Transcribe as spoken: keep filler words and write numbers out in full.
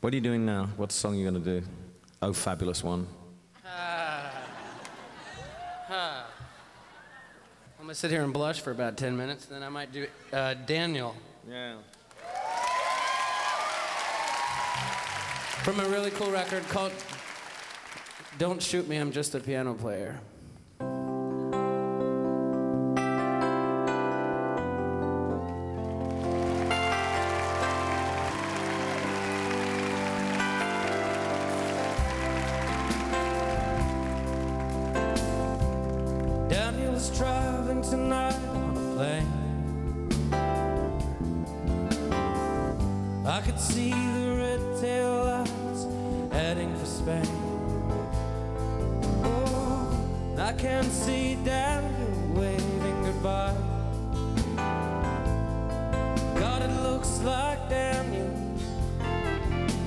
What are you doing now? What song are you going to do? Oh, fabulous one. Uh, huh. I'm going to sit here and blush for about ten minutes, then I might do uh, Daniel. Yeah. From a really cool record called Don't Shoot Me, I'm Just a Piano Player. Daniel's traveling tonight on a plane. I could see the red tail lights heading for Spain. Oh, I can see Daniel